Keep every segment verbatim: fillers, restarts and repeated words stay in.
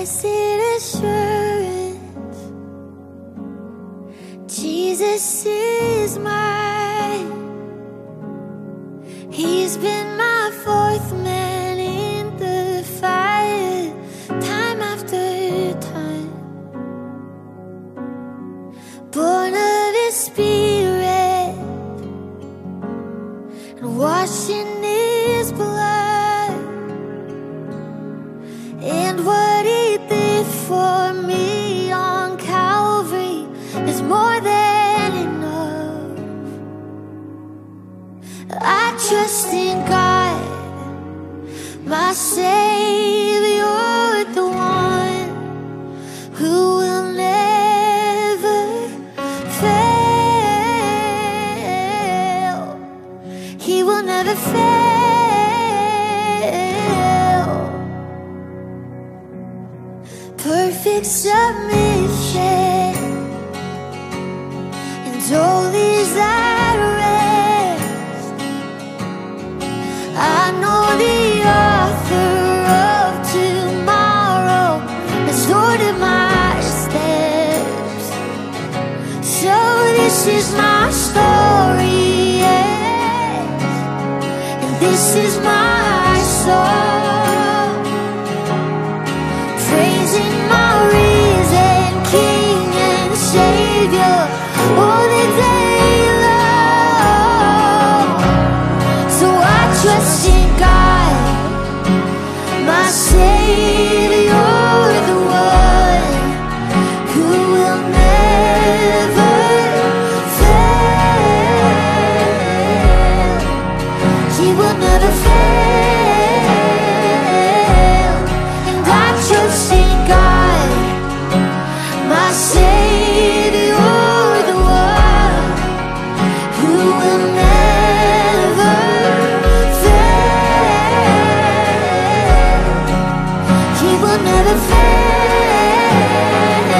Blessed assurance, Jesus is mine. He's been my fourth man in the fire, time after time. Born of His Spirit and washed in His blood, and what He did for me on Calvary is more than enough. I trust in God, my Savior, the one who will never fail. He will never fail. Perfect submission, and all is at rest. I know the author of tomorrow has ordered my steps. So this is my story, yes, and this is my song, praising my risen King and Savior all the day long. So I trust in God, my Savior, the one who will never fail. He will never fail. And I trust in God, my Savior, the one who will never fail. He will never fail.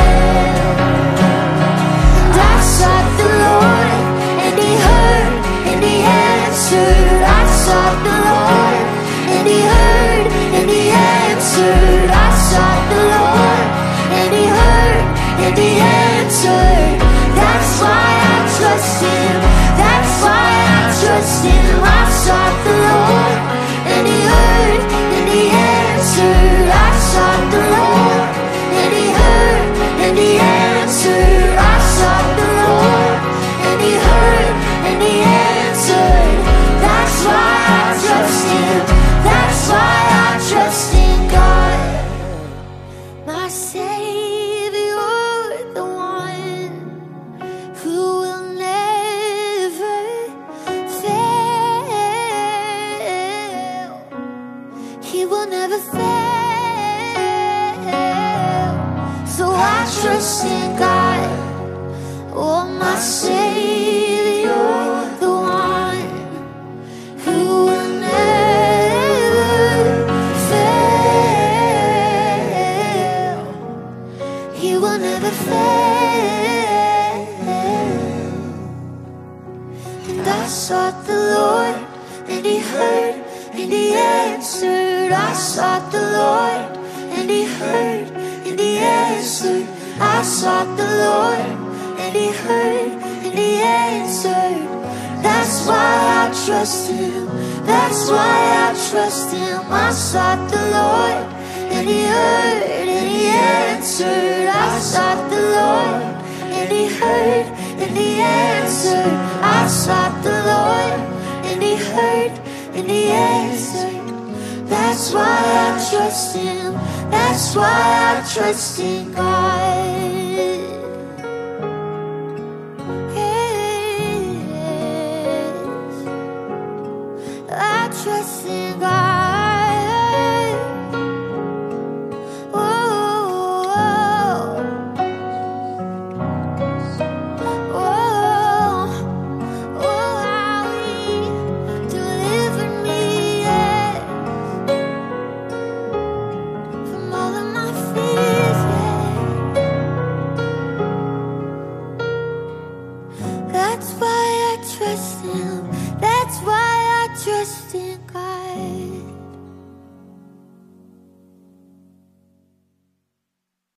And I sought the Lord, and He heard, and He answered. I sought the Lord, and He heard, and He answered. I sought the Lord, and He heard, and He answered. That's why I trust Him. That's why I trust Him. I sought the Lord, and He heard, and He answered. I sought the Lord, and He heard, and He answered. I sought the Lord, and He heard, and He answered. That's why I trust Him. That's why I trust in God, my Savior, the one who will never fail. He will never fail. So I trust in God, oh my Savior, the one who will never fail. He will never fail. And I sought the Lord, and He heard, and He answered. I sought the Lord, and He heard, and He answered. I sought the Lord, and He heard, and He answered. That's why I trust Him. That's why I trust Him. I sought the Lord, and He heard, and He answered. I sought the Lord, and He heard, and He answered. I sought the Lord, and He heard, and He answered. That's why I trust Him. That's why I trust in God. Yes, I trust in God. Whoa, whoa, whoa, how He delivered me, yeah, from all of my fears, yeah. That's why I trust Him. That's why I trust in God.